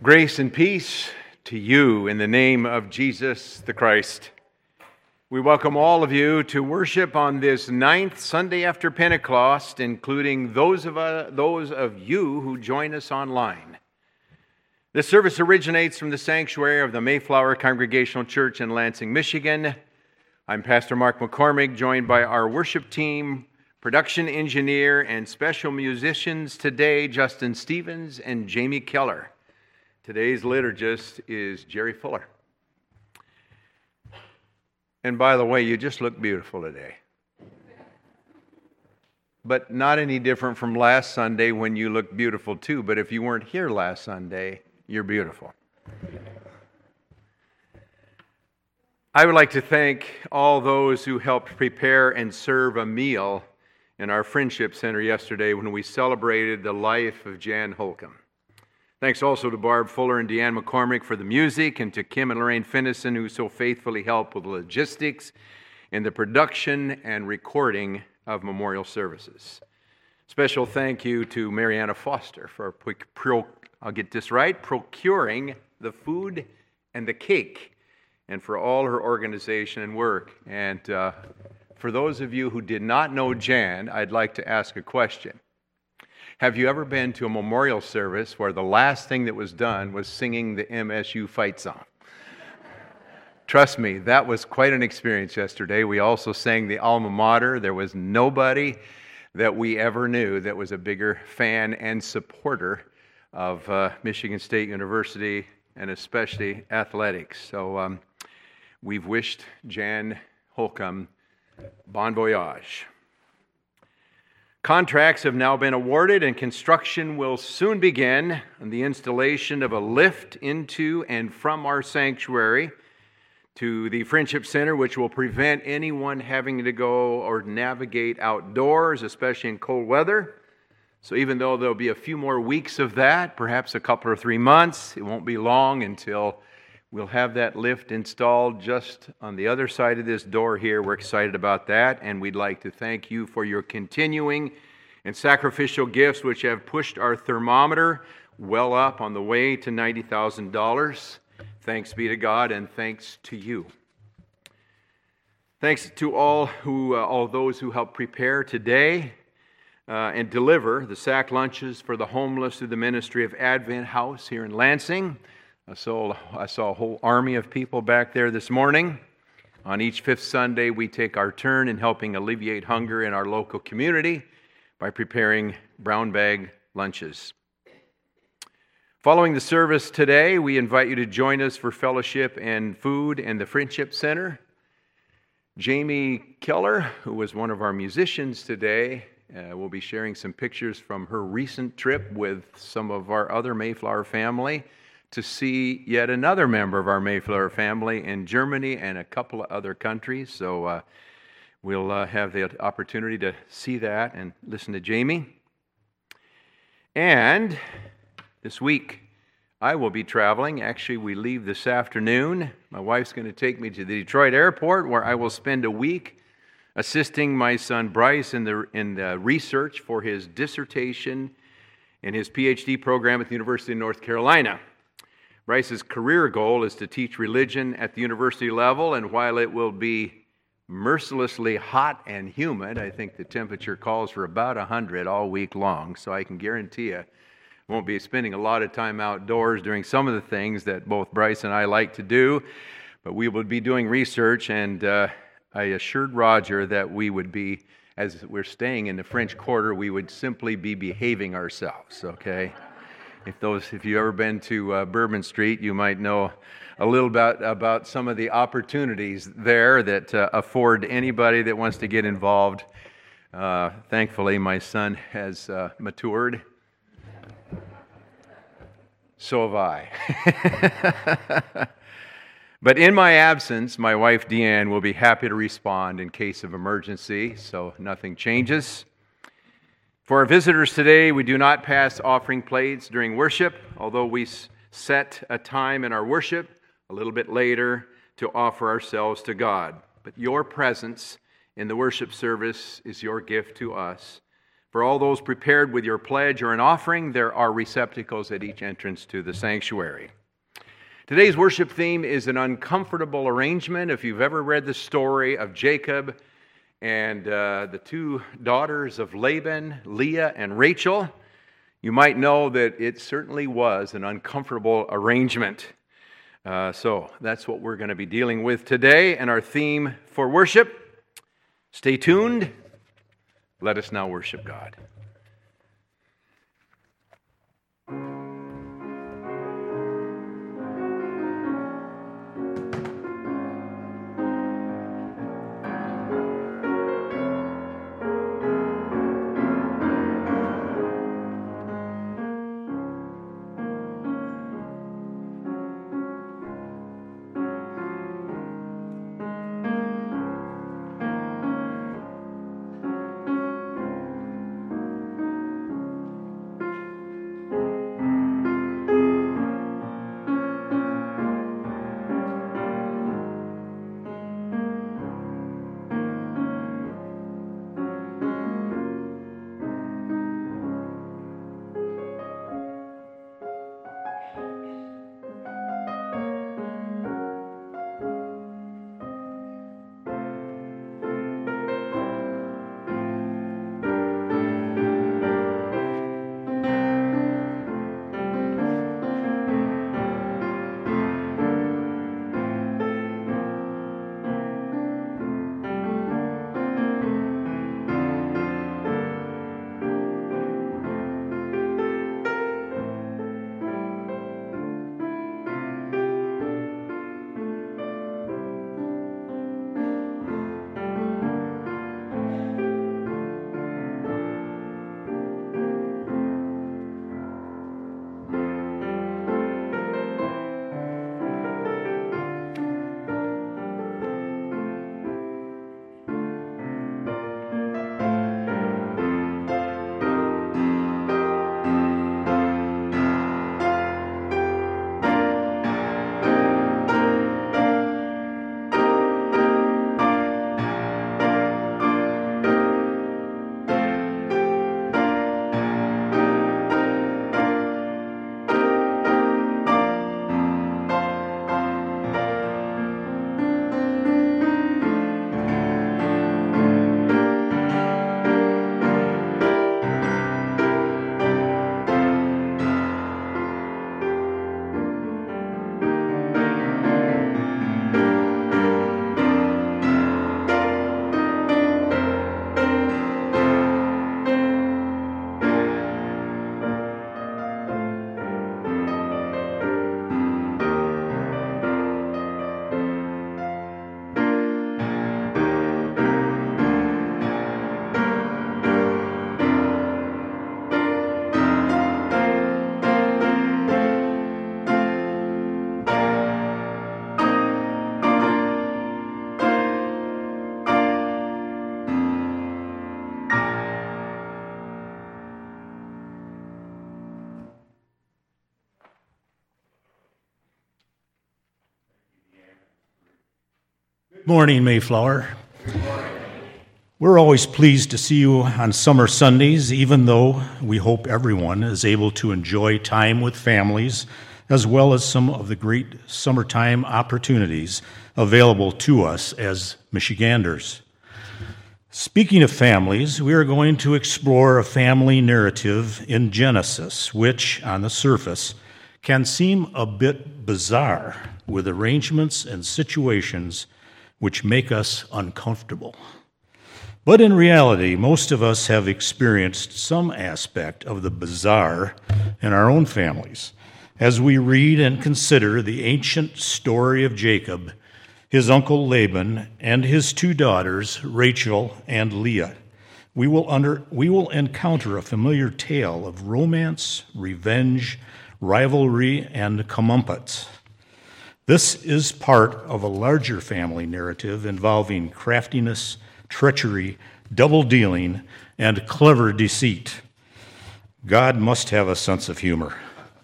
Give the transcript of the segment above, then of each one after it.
Grace and peace to you in the name of Jesus the Christ. We welcome all of you to worship on this 9th Sunday after Pentecost, including those of you who join us online. This service originates from the sanctuary of the Mayflower Congregational Church in Lansing, Michigan. I'm Pastor Mark McCormick, joined by our worship team, production engineer, and special musicians today, Justin Stevens and Jamie Keller. Today's liturgist is Jerry Fuller. And by the way, you just look beautiful today. But not any different from last Sunday when you looked beautiful too. But if you weren't here last Sunday, you're beautiful. I would like to thank all those who helped prepare and serve a meal in our Friendship Center yesterday when we celebrated the life of Jan Holcomb. Thanks also to Barb Fuller and Deanne McCormick for the music, and to Kim and Lorraine Finnison, who so faithfully helped with logistics in the production and recording of memorial services. Special thank you to Mariana Foster for procuring the food and the cake, and for all her organization and work. And for those of you who did not know Jan, I'd like to ask a question. Have you ever been to a memorial service where the last thing that was done was singing the MSU fight song? Trust me, that was quite an experience yesterday. We also sang the alma mater. There was nobody that we ever knew that was a bigger fan and supporter of Michigan State University, and especially athletics. So we've wished Jan Holcomb bon voyage. Contracts have now been awarded, and construction will soon begin on the installation of a lift into and from our sanctuary to the Friendship Center, which will prevent anyone having to go or navigate outdoors, especially in cold weather. So even though there'll be a few more weeks of that, perhaps a couple or 3 months, it won't be long until we'll have that lift installed just on the other side of this door here. We're excited about that, and we'd like to thank you for your continuing and sacrificial gifts, which have pushed our thermometer well up on the way to $90,000. Thanks be to God, and thanks to you. Thanks to all those who helped prepare today and deliver the sack lunches for the homeless through the ministry of Advent House here in Lansing. I saw a whole army of people back there this morning. On each fifth Sunday, we take our turn in helping alleviate hunger in our local community by preparing brown bag lunches. Following the service today, we invite you to join us for fellowship and food in the Friendship Center. Jamie Keller, who was one of our musicians today, will be sharing some pictures from her recent trip with some of our other Mayflower family to see yet another member of our Mayflower family in Germany and a couple of other countries. So we'll have the opportunity to see that and listen to Jamie. And this week, I will be traveling. Actually, we leave this afternoon. My wife's going to take me to the Detroit airport, where I will spend a week assisting my son Bryce in the research for his dissertation in his PhD program at the University of North Carolina. Bryce's career goal is to teach religion at the university level, and while it will be mercilessly hot and humid, I think the temperature calls for about 100 all week long, so I can guarantee you I won't be spending a lot of time outdoors doing some of the things that both Bryce and I like to do, but we will be doing research, and I assured Roger that we would be, as we're staying in the French Quarter, we would simply be behaving ourselves, okay? If you've ever been to Bourbon Street, you might know a little about some of the opportunities there that afford anybody that wants to get involved. Thankfully, my son has matured. So have I. But in my absence, my wife Deanne will be happy to respond in case of emergency, so nothing changes. For our visitors today, we do not pass offering plates during worship, although we set a time in our worship a little bit later to offer ourselves to God. But your presence in the worship service is your gift to us For all those prepared with your pledge or an offering, there are receptacles at each entrance to the sanctuary. Today's worship theme is an uncomfortable arrangement. If you've ever read the story of Jacob and the two daughters of Laban, Leah and Rachel, you might know that it certainly was an uncomfortable arrangement. So that's what we're going to be dealing with today, and our theme for worship. Stay tuned. Let us now worship God. Morning, Mayflower. We're always pleased to see you on summer Sundays, even though we hope everyone is able to enjoy time with families, as well as some of the great summertime opportunities available to us as Michiganders. Speaking of families, we are going to explore a family narrative in Genesis, which, on the surface, can seem a bit bizarre, with arrangements and situations which make us uncomfortable. But in reality, most of us have experienced some aspect of the bizarre in our own families. As we read and consider the ancient story of Jacob, his uncle Laban, and his two daughters, Rachel and Leah, we will encounter a familiar tale of romance, revenge, rivalry, and comeuppance. This is part of a larger family narrative involving craftiness, treachery, double-dealing, and clever deceit. God must have a sense of humor.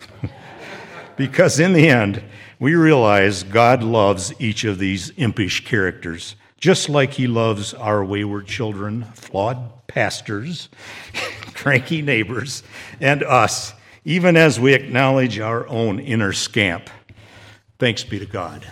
Because in the end, we realize God loves each of these impish characters, just like he loves our wayward children, flawed pastors, cranky neighbors, and us, even as we acknowledge our own inner scamp. Thanks be to God.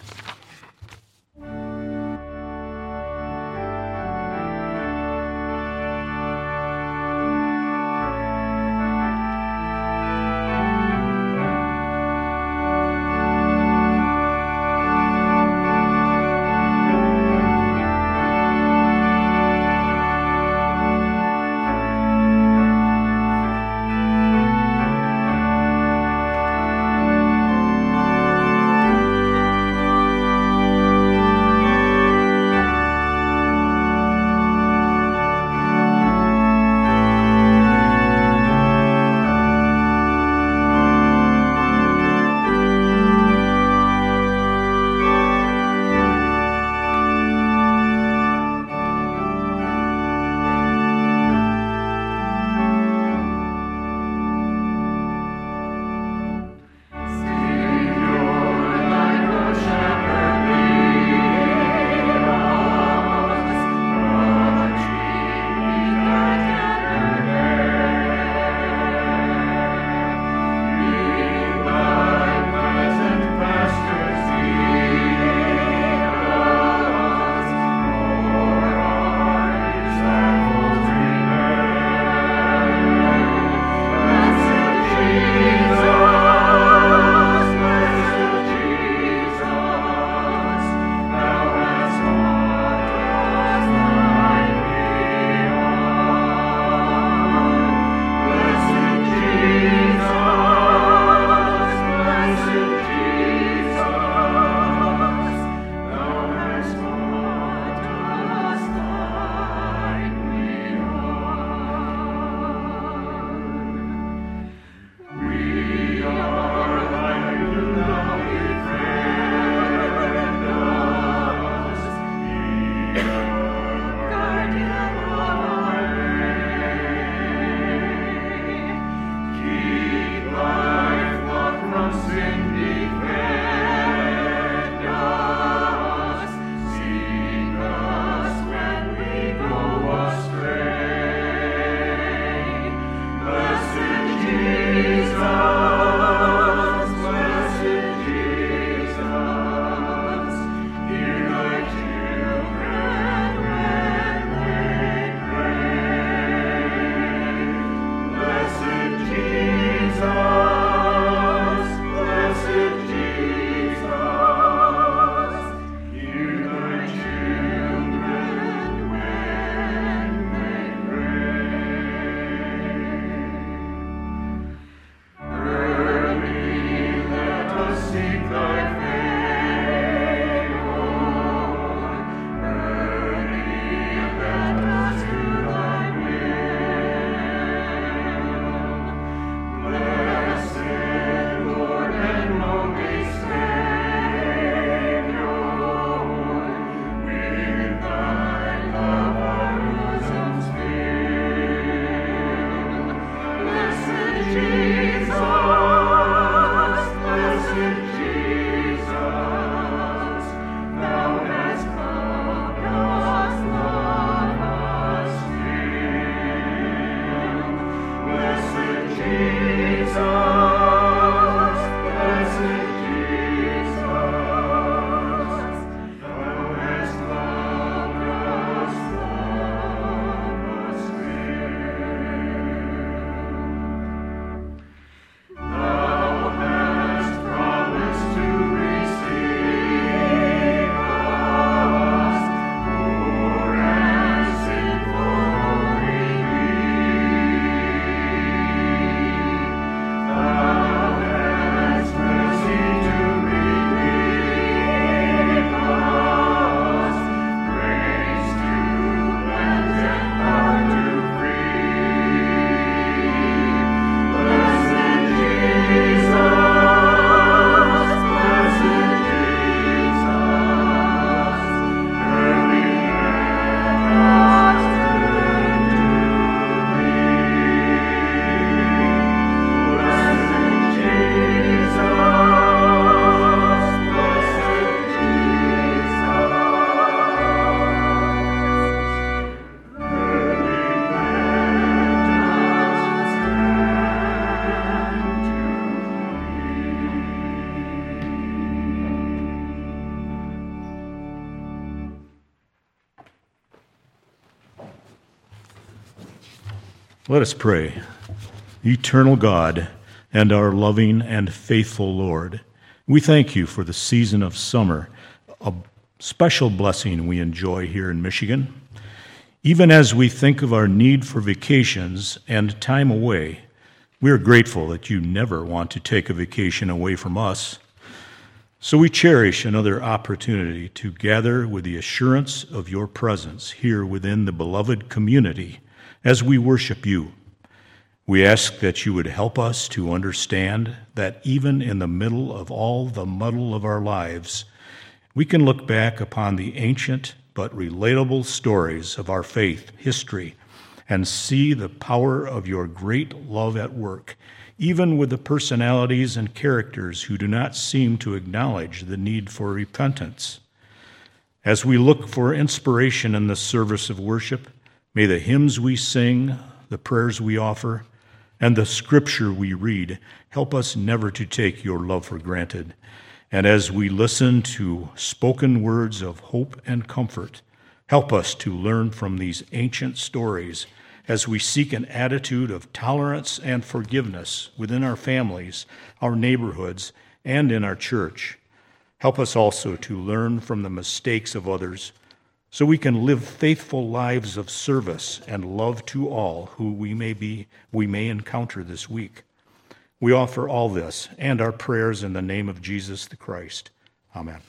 Let us pray. Eternal God and our loving and faithful Lord, we thank you for the season of summer, a special blessing we enjoy here in Michigan. Even as we think of our need for vacations and time away, we are grateful that you never want to take a vacation away from us. So we cherish another opportunity to gather with the assurance of your presence here within the beloved community as we worship you. We ask that you would help us to understand that even in the middle of all the muddle of our lives, we can look back upon the ancient but relatable stories of our faith history and see the power of your great love at work, even with the personalities and characters who do not seem to acknowledge the need for repentance. As we look for inspiration in the service of worship, may the hymns we sing, the prayers we offer, and the scripture we read help us never to take your love for granted. And as we listen to spoken words of hope and comfort, help us to learn from these ancient stories as we seek an attitude of tolerance and forgiveness within our families, our neighborhoods, and in our church. Help us also to learn from the mistakes of others so we can live faithful lives of service and love to all who we may encounter this week. We offer all this and our prayers in the name of Jesus the Christ. Amen.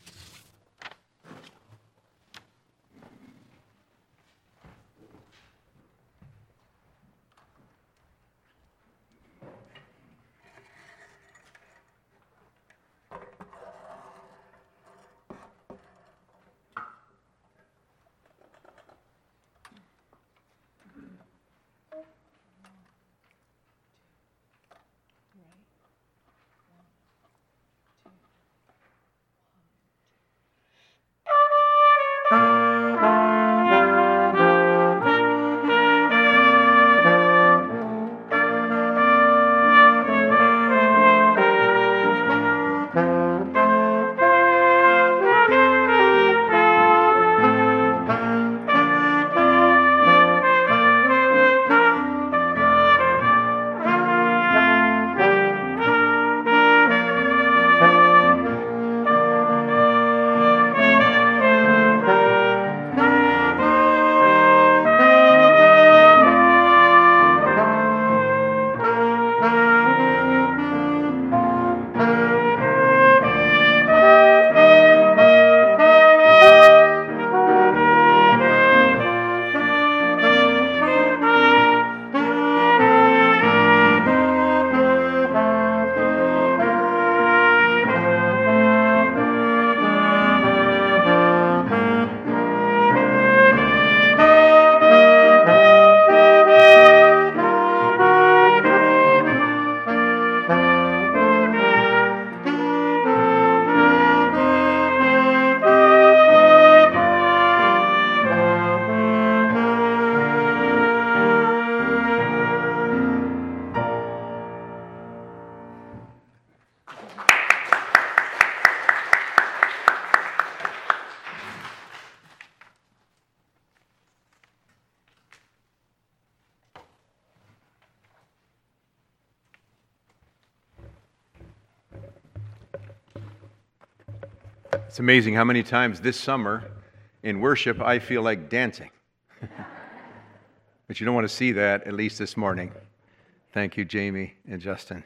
It's amazing how many times this summer in worship I feel like dancing. But you don't want to see that, at least this morning. Thank you, Jamie and Justin.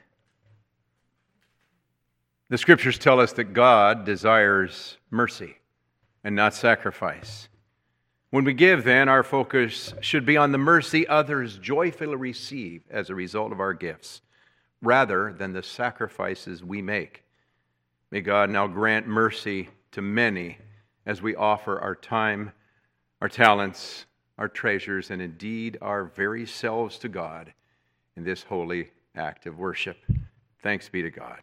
The scriptures tell us that God desires mercy and not sacrifice. When we give, then, our focus should be on the mercy others joyfully receive as a result of our gifts, rather than the sacrifices we make. May God now grant mercy to many as we offer our time, our talents, our treasures, and indeed our very selves to God in this holy act of worship. Thanks be to God.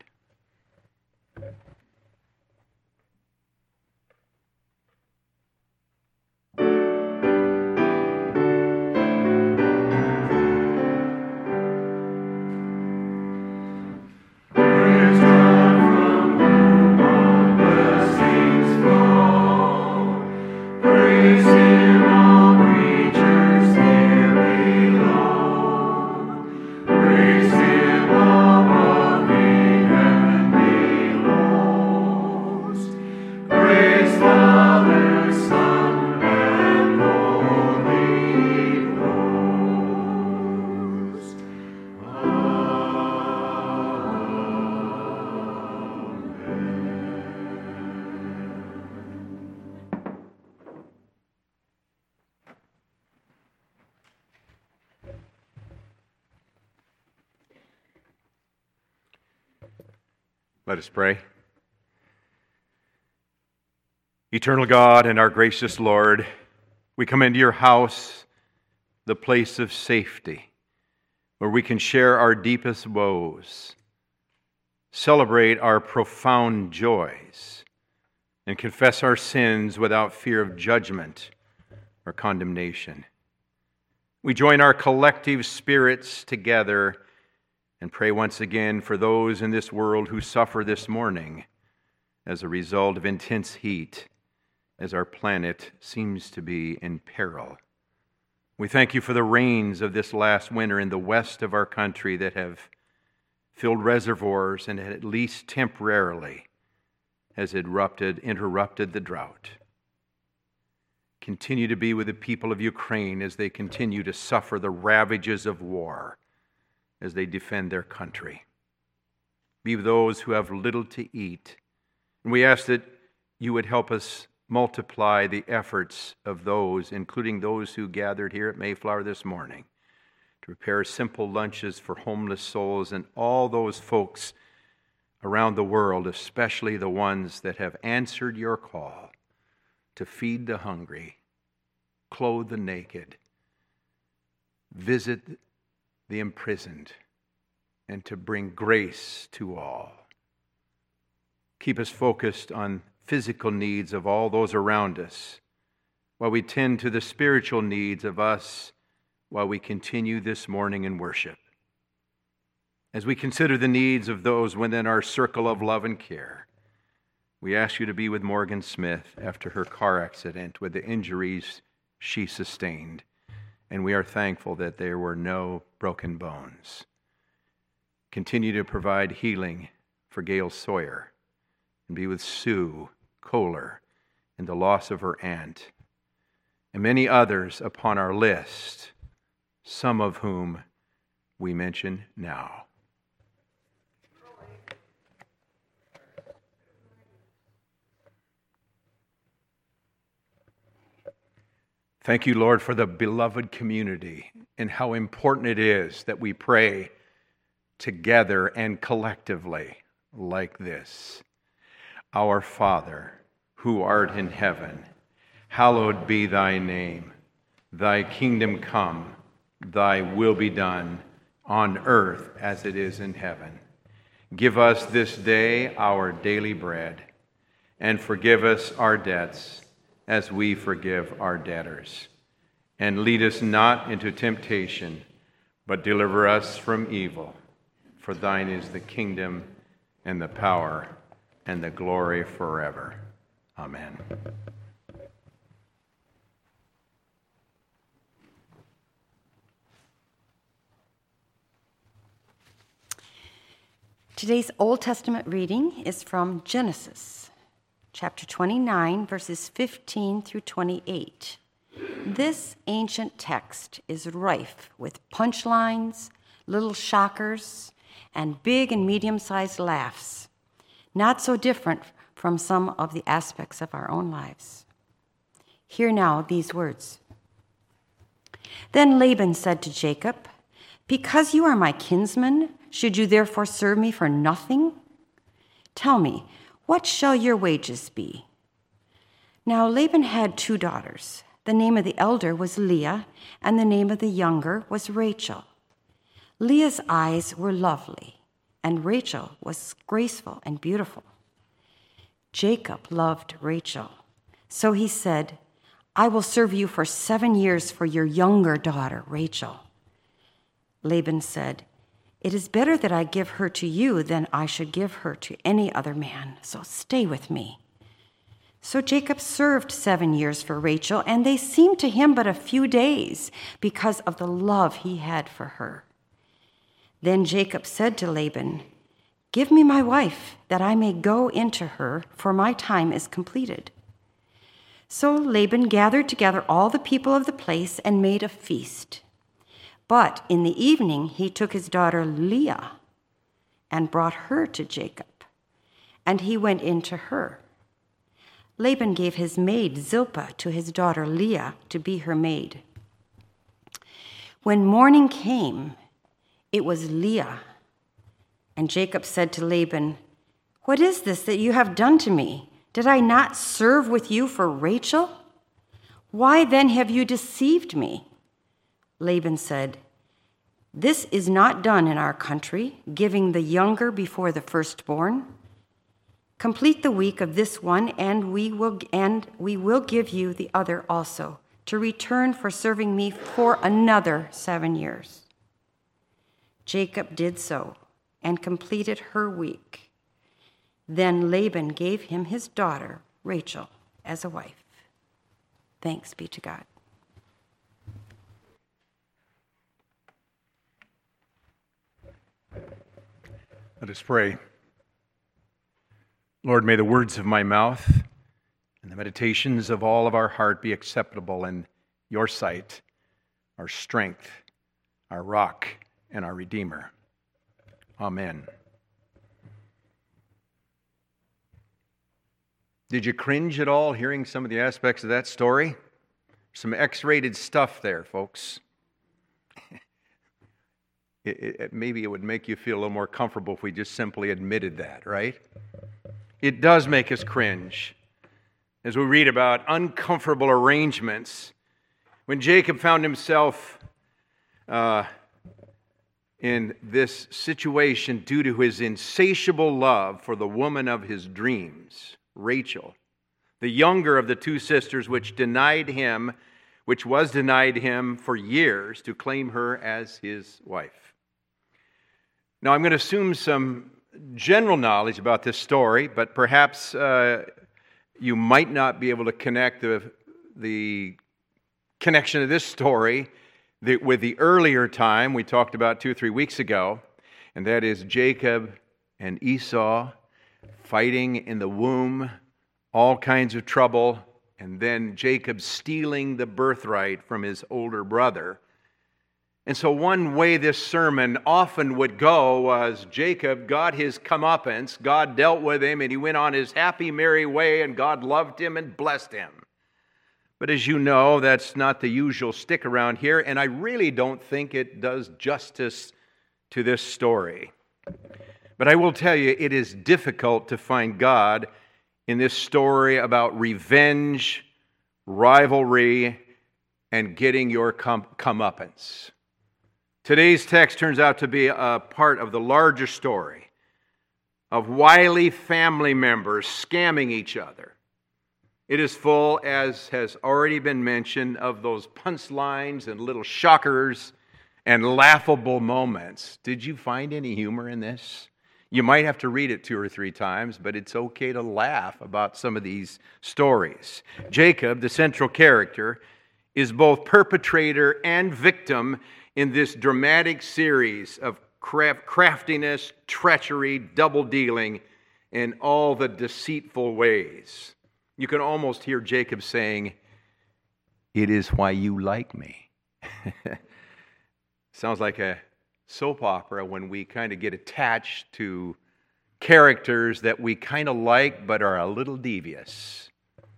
Praise Him, all creatures here below. Let us pray. Eternal God and our gracious Lord, we come into your house, the place of safety, where we can share our deepest woes, celebrate our profound joys, and confess our sins without fear of judgment or condemnation. We join our collective spirits together and pray once again for those in this world who suffer this morning as a result of intense heat, as our planet seems to be in peril. We thank you for the rains of this last winter in the west of our country that have filled reservoirs and at least temporarily has interrupted the drought. Continue to be with the people of Ukraine as they continue to suffer the ravages of war, as they defend their country. Be with those who have little to eat. And we ask that you would help us multiply the efforts of those, including those who gathered here at Mayflower this morning, to prepare simple lunches for homeless souls and all those folks around the world, especially the ones that have answered your call to feed the hungry, clothe the naked, visit the imprisoned, and to bring grace to all. Keep us focused on physical needs of all those around us, while we tend to the spiritual needs of us while we continue this morning in worship. As we consider the needs of those within our circle of love and care, we ask you to be with Morgan Smith after her car accident with the injuries she sustained. And we are thankful that there were no broken bones. Continue to provide healing for Gail Sawyer and be with Sue Kohler in the loss of her aunt and many others upon our list, some of whom we mention now. Thank you, Lord, for the beloved community and how important it is that we pray together and collectively like this. Our Father, who art in heaven, hallowed be thy name. Thy kingdom come, thy will be done on earth as it is in heaven. Give us this day our daily bread, and forgive us our debts as we forgive our debtors. And lead us not into temptation, but deliver us from evil. For thine is the kingdom and the power and the glory forever. Amen. Today's Old Testament reading is from Genesis, chapter 29, verses 15 through 28. This ancient text is rife with punchlines, little shockers, and big and medium-sized laughs, not so different from some of the aspects of our own lives. Hear now these words. Then Laban said to Jacob, "Because you are my kinsman, should you therefore serve me for nothing? Tell me, what shall your wages be?" Now Laban had 2 daughters. The name of the elder was Leah, and the name of the younger was Rachel. Leah's eyes were lovely, and Rachel was graceful and beautiful. Jacob loved Rachel, so he said, "I will serve you for 7 years for your younger daughter, Rachel." Laban said, "It is better that I give her to you than I should give her to any other man, so stay with me." So Jacob served 7 years for Rachel, and they seemed to him but a few days because of the love he had for her. Then Jacob said to Laban, "Give me my wife, that I may go into her, for my time is completed." So Laban gathered together all the people of the place and made a feast. But in the evening he took his daughter Leah and brought her to Jacob, and he went into her. Laban gave his maid Zilpah to his daughter Leah to be her maid. When morning came, it was Leah, and Jacob said to Laban, What is this that you have done to me? Did I not serve with you for Rachel? Why then have you deceived me?" Laban said, "This is not done in our country, giving the younger before the firstborn. Complete the week of this one, and we will give you the other also, to return for serving me for another 7 years." Jacob did so and completed her week. Then Laban gave him his daughter, Rachel, as a wife. Thanks be to God. Let us pray. Lord, may the words of my mouth and the meditations of all of our heart be acceptable in your sight, our strength, our rock, and our Redeemer. Amen. Did you cringe at all hearing some of the aspects of that story? Some X-rated stuff there, folks. Maybe it would make you feel a little more comfortable if we just simply admitted that, right? It does make us cringe as we read about uncomfortable arrangements. When Jacob found himself in this situation due to his insatiable love for the woman of his dreams, Rachel, the younger of the two sisters, which was denied him for years to claim her as his wife. Now, I'm going to assume some general knowledge about this story, but perhaps you might not be able to connect the connection of this story with the earlier time we talked about 2 or 3 weeks ago, and that is Jacob and Esau fighting in the womb, all kinds of trouble, and then Jacob stealing the birthright from his older brother. And so one way this sermon often would go was Jacob got his comeuppance, God dealt with him, and he went on his happy, merry way, and God loved him and blessed him. But as you know, that's not the usual stick around here, and I really don't think it does justice to this story. But I will tell you, it is difficult to find God in this story about revenge, rivalry, and getting your comeuppance. Today's text turns out to be a part of the larger story of wily family members scamming each other. It is full, as has already been mentioned, of those punchlines and little shockers and laughable moments. Did you find any humor in this? You might have to read it 2 or 3 times, but it's okay to laugh about some of these stories. Jacob, the central character, is both perpetrator and victim in this dramatic series of craftiness, treachery, double-dealing, and all the deceitful ways. You can almost hear Jacob saying, "It is why you like me." Sounds like a soap opera when we kind of get attached to characters that we kind of like but are a little devious.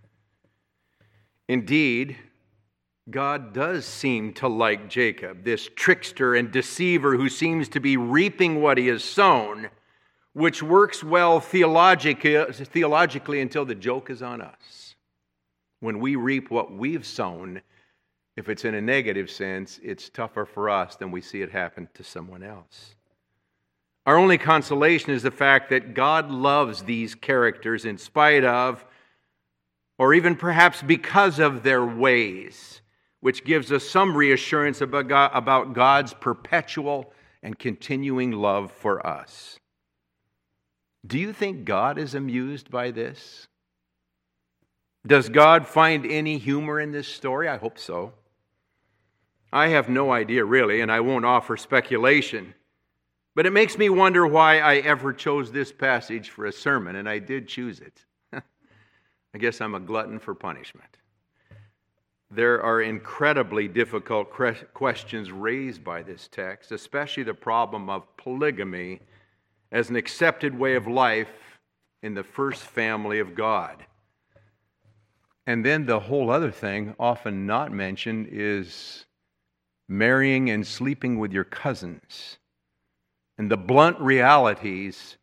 Indeed, God does seem to like Jacob, this trickster and deceiver who seems to be reaping what he has sown, which works well theologically until the joke is on us. When we reap what we've sown, if it's in a negative sense, it's tougher for us than we see it happen to someone else. Our only consolation is the fact that God loves these characters in spite of, or even perhaps because of their ways, which gives us some reassurance about God's perpetual and continuing love for us. Do you think God is amused by this? Does God find any humor in this story? I hope so. I have no idea, really, and I won't offer speculation. But it makes me wonder why I ever chose this passage for a sermon, and I did choose it. I guess I'm a glutton for punishment. There are incredibly difficult questions raised by this text, especially the problem of polygamy as an accepted way of life in the first family of God. And then the whole other thing, often not mentioned, is marrying and sleeping with your cousins, and the blunt realities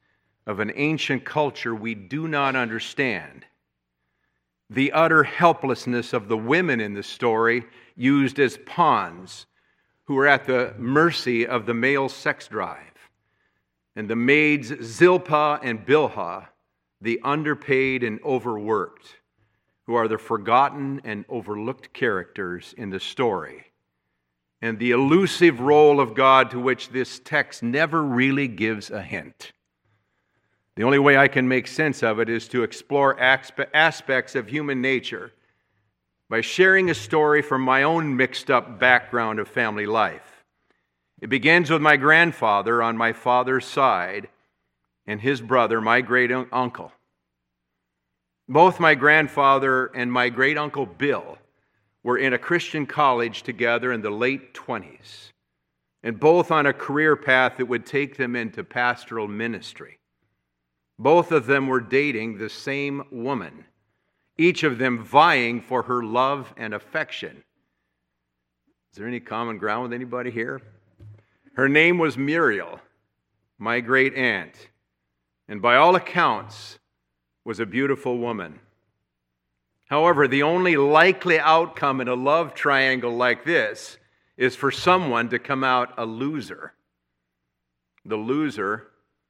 of an ancient culture we do not understand. The utter helplessness of the women in the story used as pawns who are at the mercy of the male sex drive. And the maids Zilpah and Bilhah, the underpaid and overworked, who are the forgotten and overlooked characters in the story, and the elusive role of God to which this text never really gives a hint. The only way I can make sense of it is to explore aspects of human nature by sharing a story from my own mixed-up background of family life. It begins with my grandfather on my father's side and his brother, my great-uncle. Both my grandfather and my great-uncle Bill were in a Christian college together in the late 20s, and both on a career path that would take them into pastoral ministry. Both of them were dating the same woman, each of them vying for her love and affection. Is there any common ground with anybody here? Her name was Muriel, my great aunt, and by all accounts was a beautiful woman. However, the only likely outcome in a love triangle like this is for someone to come out a loser. The loser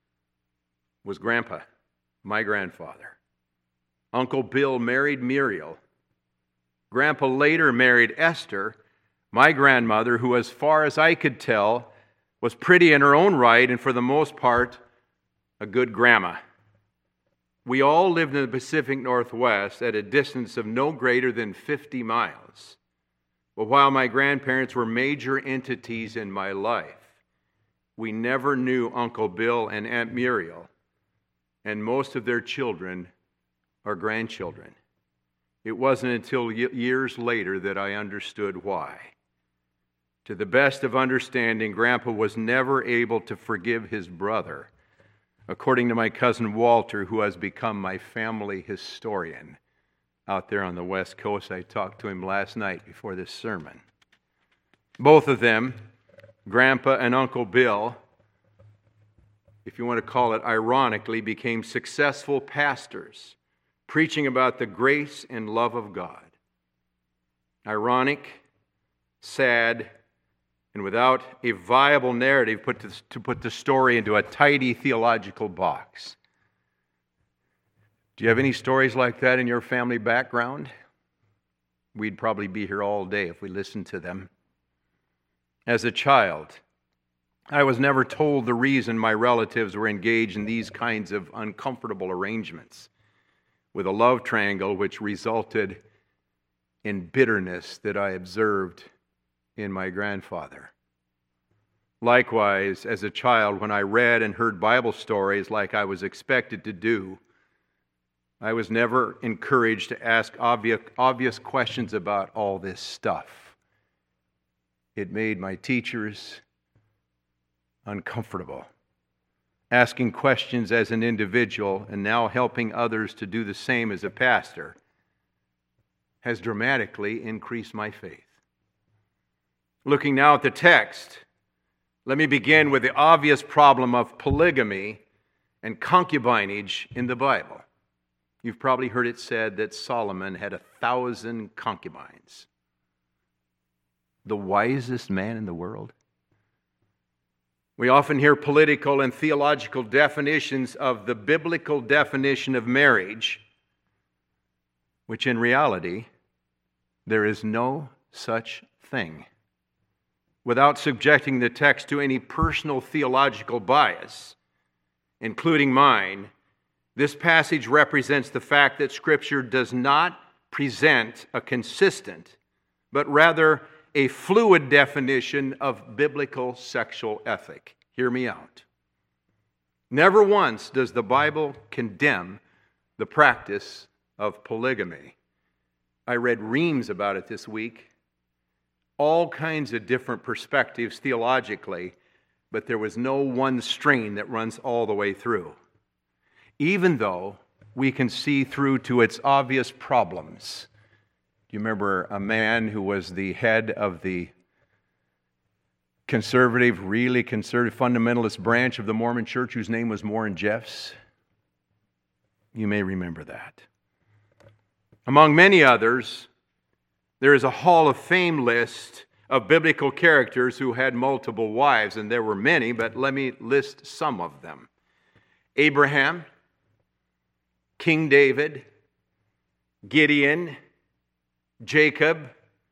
was Grandpa, my grandfather. Uncle Bill married Muriel. Grandpa later married Esther, my grandmother, who, as far as I could tell, was pretty in her own right and for the most part, a good grandma. We all lived in the Pacific Northwest at a distance of no greater than 50 miles. But while my grandparents were major entities in my life, we never knew Uncle Bill and Aunt Muriel and most of their children or grandchildren. It wasn't until years later that I understood why. To the best of understanding, Grandpa was never able to forgive his brother, according to my cousin Walter, who has become my family historian out there on the West Coast. I talked to him last night before this sermon. Both of them, Grandpa and Uncle Bill, if you want to call it ironically, became successful pastors, preaching about the grace and love of God. Ironic, sad, and without a viable narrative to put the story into a tidy theological box. Do you have any stories like that in your family background? We'd probably be here all day if we listened to them. As a child, I was never told the reason my relatives were engaged in these kinds of uncomfortable arrangements with a love triangle which resulted in bitterness that I observed in my grandfather. Likewise, as a child, when I read and heard Bible stories like I was expected to do, I was never encouraged to ask obvious questions about all this stuff. It made my teachers uncomfortable. Asking questions as an individual and now helping others to do the same as a pastor has dramatically increased my faith. Looking now at the text, let me begin with the obvious problem of polygamy and concubinage in the Bible. You've probably heard it said that Solomon had 1,000 concubines. The wisest man in the world. We often hear political and theological definitions of the biblical definition of marriage, which in reality, there is no such thing. Without subjecting the text to any personal theological bias, including mine, this passage represents the fact that Scripture does not present a consistent, but rather a fluid definition of biblical sexual ethic. Hear me out. Never once does the Bible condemn the practice of polygamy. I read reams about it this week. All kinds of different perspectives theologically, but there was no one strain that runs all the way through. Even though we can see through to its obvious problems. Do you remember a man who was the head of the really conservative fundamentalist branch of the Mormon Church whose name was Warren Jeffs? You may remember that. Among many others, there is a Hall of Fame list of biblical characters who had multiple wives, and there were many, but let me list some of them. Abraham, King David, Gideon, Jacob,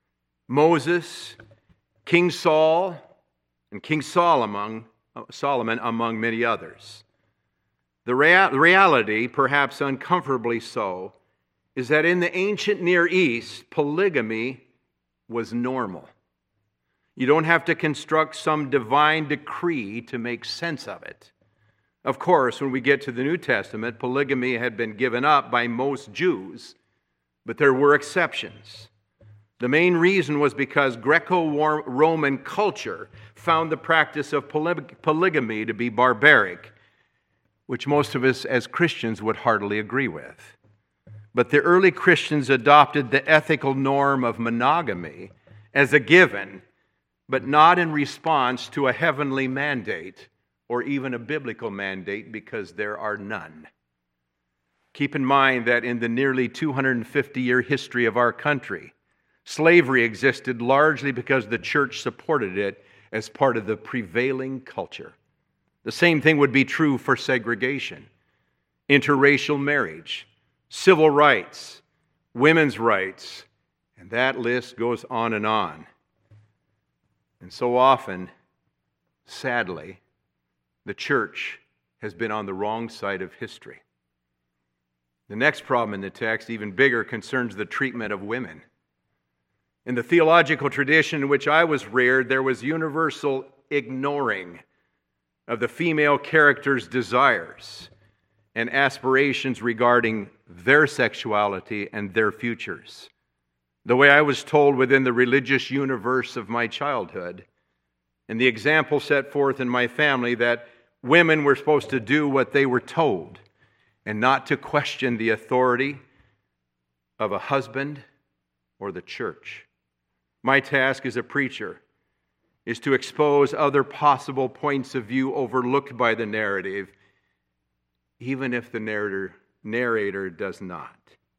Moses, King Saul, and King Solomon, among many others. The reality, perhaps uncomfortably so, is that in the ancient Near East, polygamy was normal. You don't have to construct some divine decree to make sense of it. Of course, when we get to the New Testament, polygamy had been given up by most Jews, but there were exceptions. The main reason was because Greco-Roman culture found the practice of polygamy to be barbaric, which most of us as Christians would heartily agree with. But the early Christians adopted the ethical norm of monogamy as a given, but not in response to a heavenly mandate or even a biblical mandate, because there are none. Keep in mind that in the nearly 250-year history of our country, slavery existed largely because the church supported it as part of the prevailing culture. The same thing would be true for segregation, interracial marriage, civil rights, women's rights, and that list goes on and on. And so often, sadly, the church has been on the wrong side of history. The next problem in the text, even bigger, concerns the treatment of women. In the theological tradition in which I was reared, there was universal ignoring of the female character's desires and aspirations regarding their sexuality and their futures. The way I was told within the religious universe of my childhood, and the example set forth in my family, that women were supposed to do what they were told and not to question the authority of a husband or the church. My task as a preacher is to expose other possible points of view overlooked by the narrative, even if the narrator does not.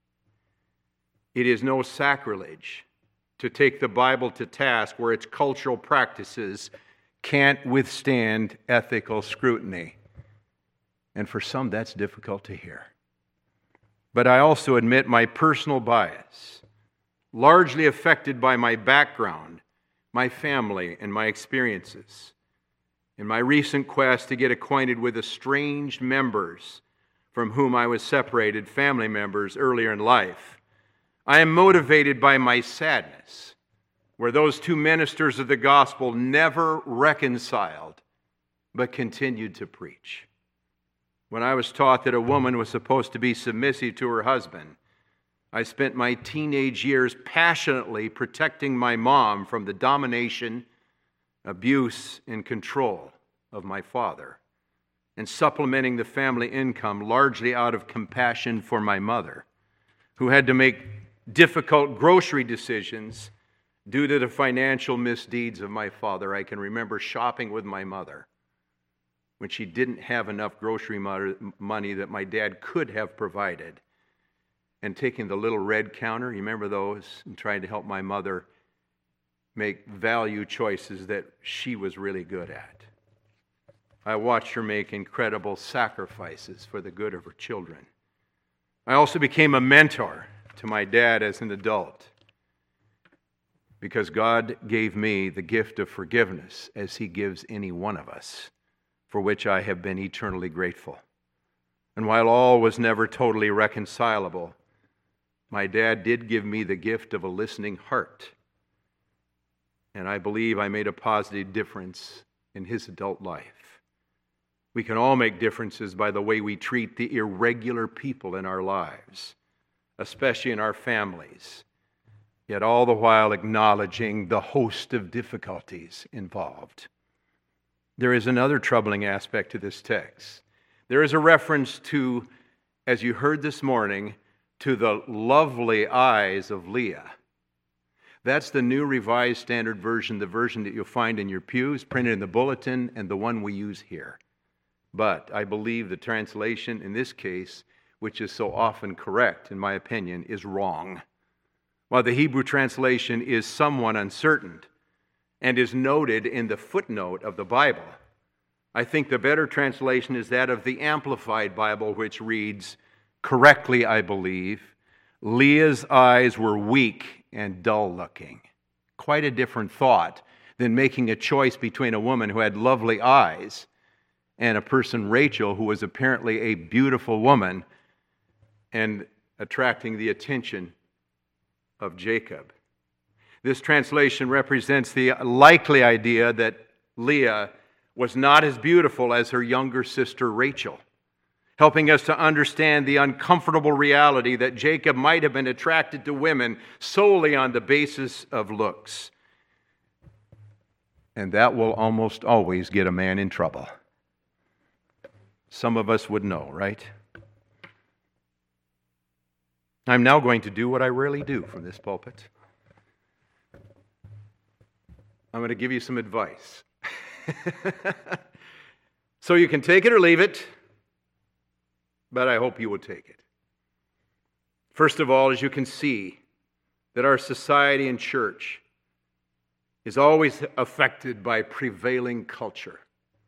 It is no sacrilege to take the Bible to task where its cultural practices can't withstand ethical scrutiny. And for some, that's difficult to hear. But I also admit my personal bias, largely affected by my background, my family, and my experiences. In my recent quest to get acquainted with estranged members from whom I was separated, family members earlier in life, I am motivated by my sadness, where those two ministers of the gospel never reconciled, but continued to preach. When I was taught that a woman was supposed to be submissive to her husband, I spent my teenage years passionately protecting my mom from the domination, abuse, and control of my father, and supplementing the family income largely out of compassion for my mother, who had to make difficult grocery decisions due to the financial misdeeds of my father. I can remember shopping with my mother when she didn't have enough grocery money that my dad could have provided, and taking the little red counter, you remember those, and trying to help my mother make value choices that she was really good at. I watched her make incredible sacrifices for the good of her children. I also became a mentor to my dad as an adult, because God gave me the gift of forgiveness, as He gives any one of us, for which I have been eternally grateful. And while all was never totally reconcilable, my dad did give me the gift of a listening heart. And I believe I made a positive difference in his adult life. We can all make differences by the way we treat the irregular people in our lives, especially in our families, yet all the while acknowledging the host of difficulties involved. There is another troubling aspect to this text. There is a reference to, as you heard this morning, to the lovely eyes of Leah. That's the New Revised Standard Version, the version that you'll find in your pews, printed in the bulletin, and the one we use here. But I believe the translation in this case which is so often correct, in my opinion, is wrong. While the Hebrew translation is somewhat uncertain and is noted in the footnote of the Bible, I think the better translation is that of the Amplified Bible, which reads, correctly, I believe, Leah's eyes were weak and dull-looking. Quite a different thought than making a choice between a woman who had lovely eyes and a person, Rachel, who was apparently a beautiful woman and attracting the attention of Jacob. This translation represents the likely idea that Leah was not as beautiful as her younger sister Rachel, helping us to understand the uncomfortable reality that Jacob might have been attracted to women solely on the basis of looks. And that will almost always get a man in trouble. Some of us would know, right? I'm now going to do what I rarely do from this pulpit. I'm going to give you some advice. So you can take it or leave it, but I hope you will take it. First of all, as you can see, that our society and church is always affected by prevailing culture.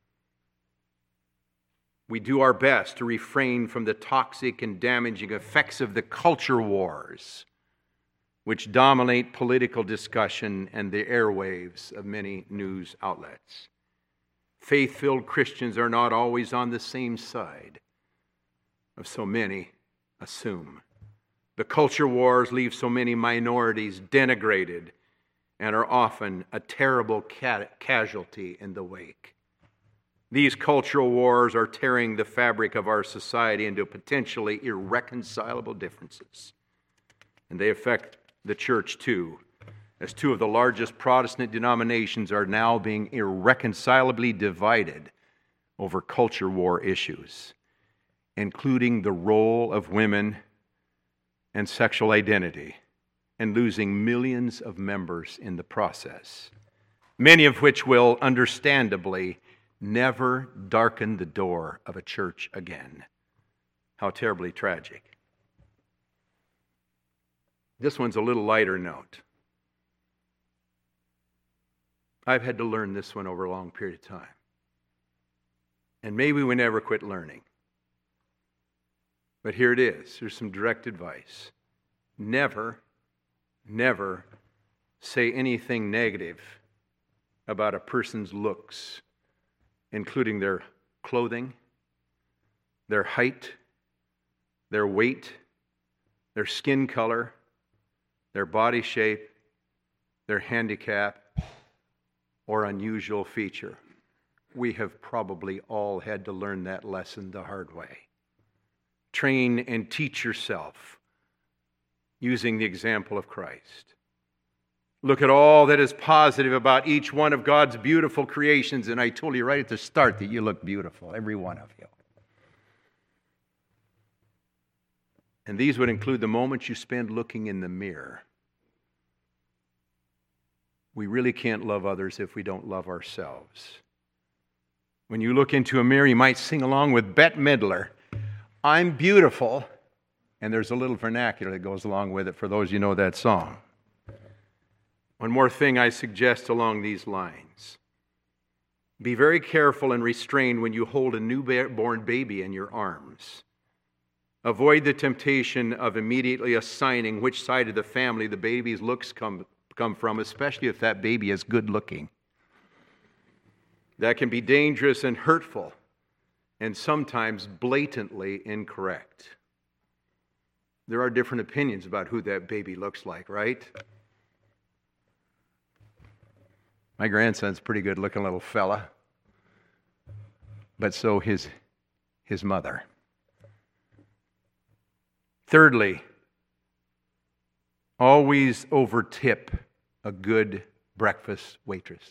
We do our best to refrain from the toxic and damaging effects of the culture wars, which dominate political discussion and the airwaves of many news outlets. Faith-filled Christians are not always on the same side of so many assume. The culture wars leave so many minorities denigrated and are often a terrible casualty in the wake. These cultural wars are tearing the fabric of our society into potentially irreconcilable differences. And they affect the church too, as two of the largest Protestant denominations are now being irreconcilably divided over culture war issues, including the role of women and sexual identity, and losing millions of members in the process, many of which will understandably never darken the door of a church again. How terribly tragic. This one's a little lighter note. I've had to learn this one over a long period of time. And maybe we never quit learning. But here it is. Here's some direct advice. Never say anything negative about a person's looks, including their clothing, their height, their weight, their skin color, their body shape, their handicap, or unusual feature. We have probably all had to learn that lesson the hard way. Train and teach yourself using the example of Christ. Look at all that is positive about each one of God's beautiful creations, and I told you right at the start that you look beautiful, every one of you. And these would include the moments you spend looking in the mirror. We really can't love others if we don't love ourselves. When you look into a mirror, you might sing along with Bette Midler, I'm beautiful, and there's a little vernacular that goes along with it for those you know that song. One more thing I suggest along these lines. Be very careful and restrained when you hold a newborn baby in your arms. Avoid the temptation of immediately assigning which side of the family the baby's looks come from, especially if that baby is good looking. That can be dangerous and hurtful, and sometimes blatantly incorrect. There are different opinions about who that baby looks like, right? My grandson's a pretty good looking little fella, but so his mother. Thirdly, always overtip a good breakfast waitress.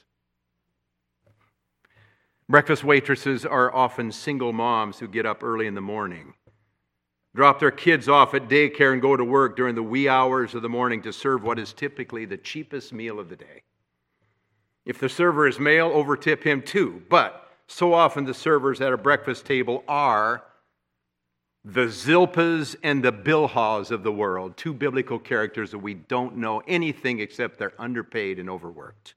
Breakfast waitresses are often single moms who get up early in the morning, drop their kids off at daycare, and go to work during the wee hours of the morning to serve what is typically the cheapest meal of the day. If the server is male, overtip him too. But so often the servers at a breakfast table are the Zilpas and the Bilhahs of the world, two biblical characters that we don't know anything except they're underpaid and overworked.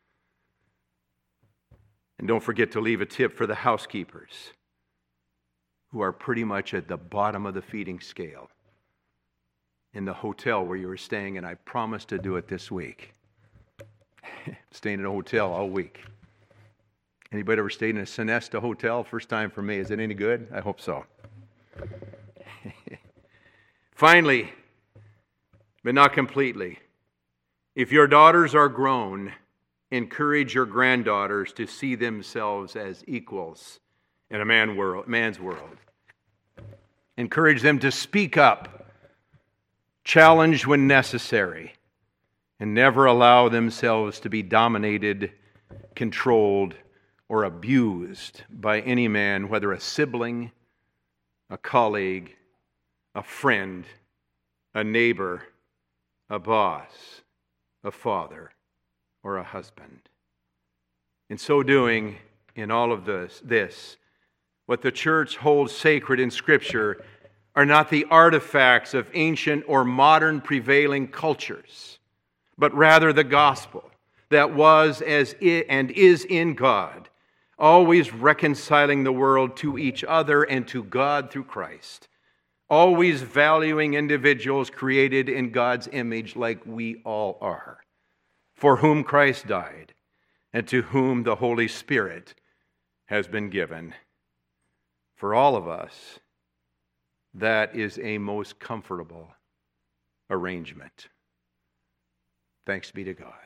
And don't forget to leave a tip for the housekeepers, who are pretty much at the bottom of the feeding scale in the hotel where you were staying, and I promised to do it this week. Staying in a hotel all week. Anybody ever stayed in a Sonesta hotel? First time for me. Is it any good? I hope so. Finally, but not completely, if your daughters are grown, encourage your granddaughters to see themselves as equals in a man's world. Encourage them to speak up, challenge when necessary, and never allow themselves to be dominated, controlled, or abused by any man, whether a sibling, a colleague, a friend, a neighbor, a boss, a father, or a husband. In so doing, in all of this, what the church holds sacred in Scripture are not the artifacts of ancient or modern prevailing cultures, but rather the gospel that was and is in God, always reconciling the world to each other and to God through Christ, always valuing individuals created in God's image like we all are, for whom Christ died, and to whom the Holy Spirit has been given. For all of us, that is a most comfortable arrangement. Thanks be to God.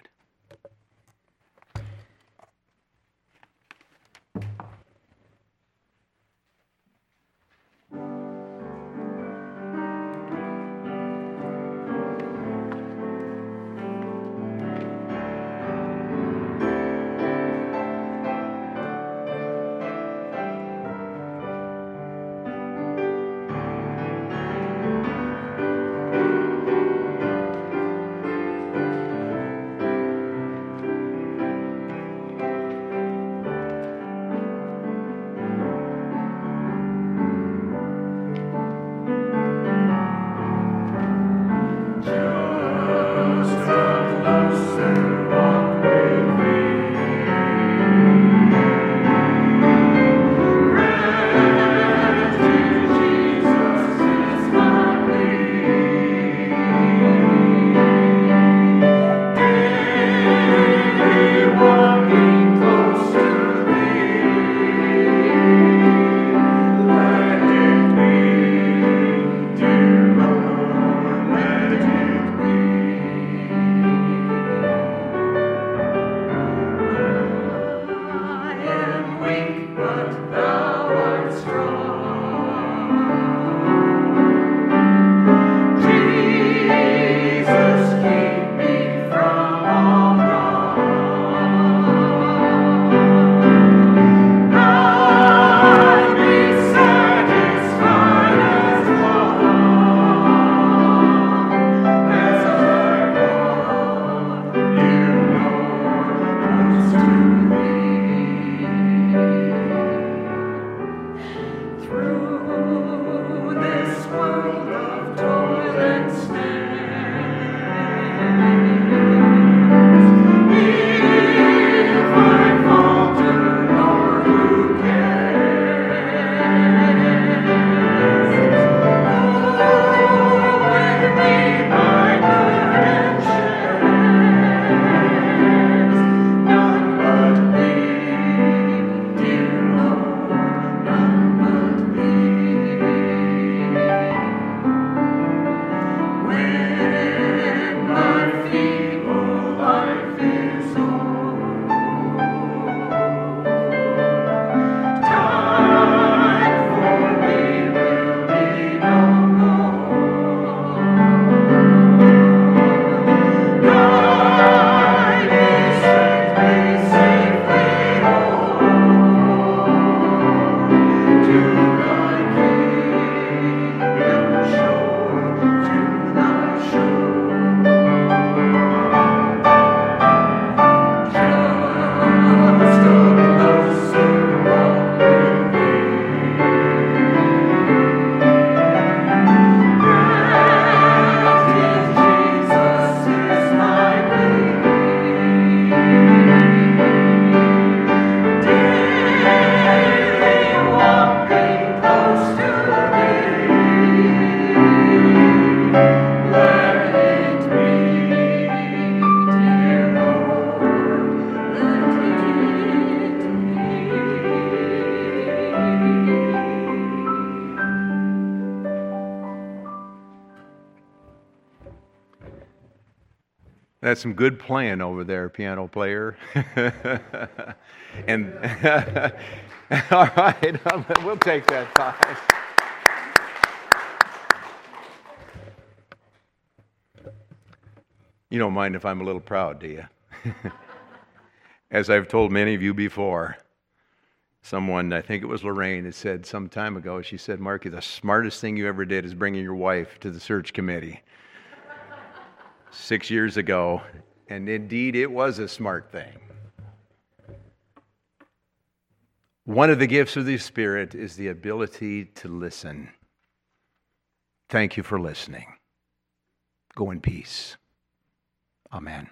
That's some good playing over there, piano player. And all right, we'll take that time. You don't mind if I'm a little proud, do you? As I've told many of you before, someone, I think it was Lorraine, had said some time ago, she said, Marky, the smartest thing you ever did is bringing your wife to the search committee. 6 years ago, and indeed it was a smart thing. One of the gifts of the Spirit is the ability to listen. Thank you for listening. Go in peace. Amen.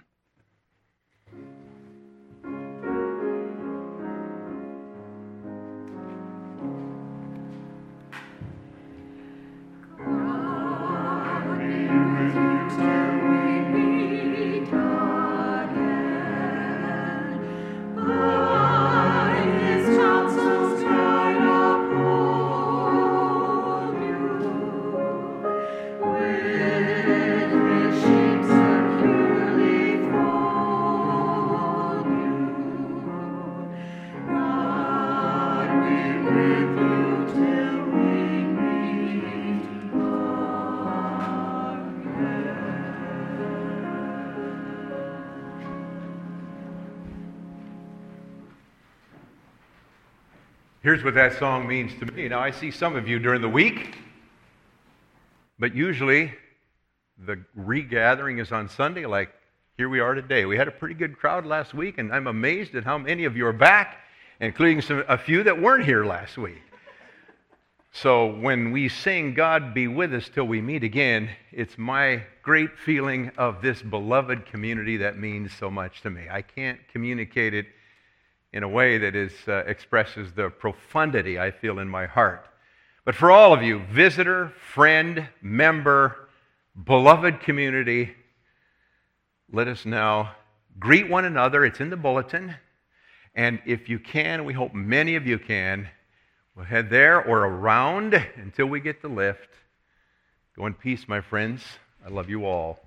Here's what that song means to me. Now, I see some of you during the week, but usually the regathering is on Sunday, like here we are today. We had a pretty good crowd last week, and I'm amazed at how many of you are back, including a few that weren't here last week. So when we sing, God be with us till we meet again, it's my great feeling of this beloved community that means so much to me. I can't communicate it in a way that expresses the profundity I feel in my heart. But for all of you, visitor, friend, member, beloved community, let us now greet one another. It's in the bulletin. And if you can, we hope many of you can, we'll head there or around until we get the lift. Go in peace, my friends. I love you all.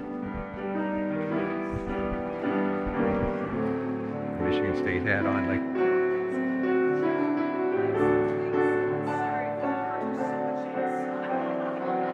Michigan State hat on like